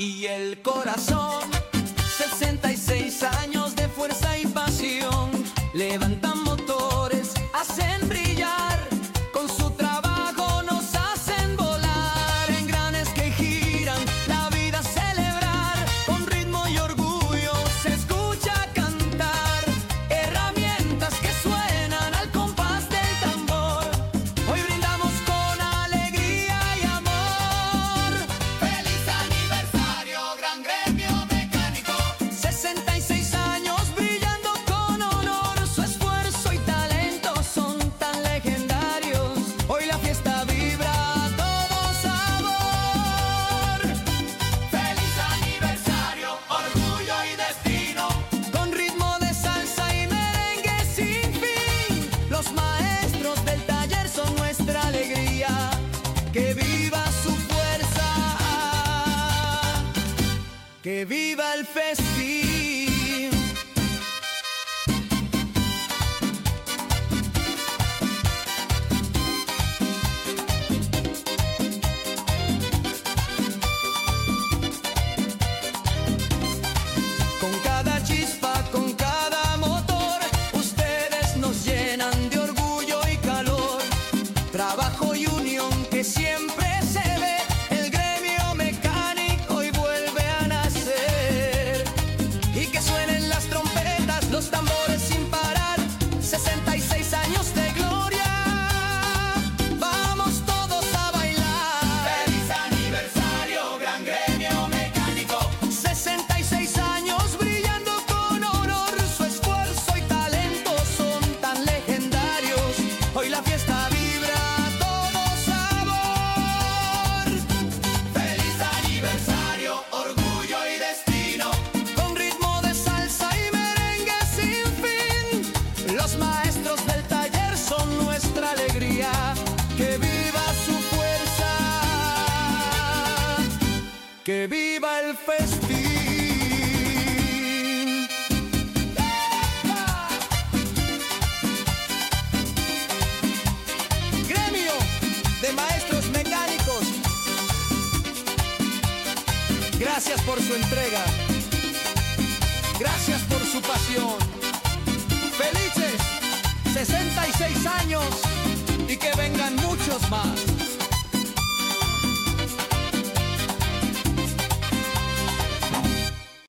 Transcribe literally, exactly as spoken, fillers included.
y el corazón. sesenta y seis años de fuerza y pasión, levantan motores, hacen brillar, con su trabajo nos hacen volar, engranes que giran, la vida celebrar, con ritmo y orgullo se escucha cantar, herramientas que suenan al compás del tambor, hoy brindamos con alegría y amor. ¡Feliz aniversario, Gran Gremio Mecánico! sesenta y seis años brillando con honor, su esfuerzo y talento son tan legendarios, hoy la fiesta vibra a todo sabor. ¡Feliz aniversario, orgullo y destino! Con ritmo de salsa y merengue sin fin, los maestros del taller son nuestra alegría, que viva su fuerza, que viva el festín. Con cada chispa, con cada motor, ustedes nos llenan de orgullo y calor. Trabajo y unión que siempre se ve, el gremio mecánico hoy vuelve a nacer. Y que suenen las trompetas, los tambores sin parar, sesenta y seis años de gloria. Vamos todos a bailar. ¡Feliz aniversario, Gran Gremio Mecánico! sesenta y seis años brillando con honor, su esfuerzo y talento son tan legendarios, hoy la fiesta vibra a todo sabor. ¡Feliz aniversario, orgullo y destino! Con ritmo de salsa y merengue sin fin, los maestros del taller son nuestra alegría, que viva su fuerza, que viva el festín. Gremio de Maestros Mecánicos, gracias por su entrega, gracias por su pasión. Felices sesenta y seis años y que vengan muchos más.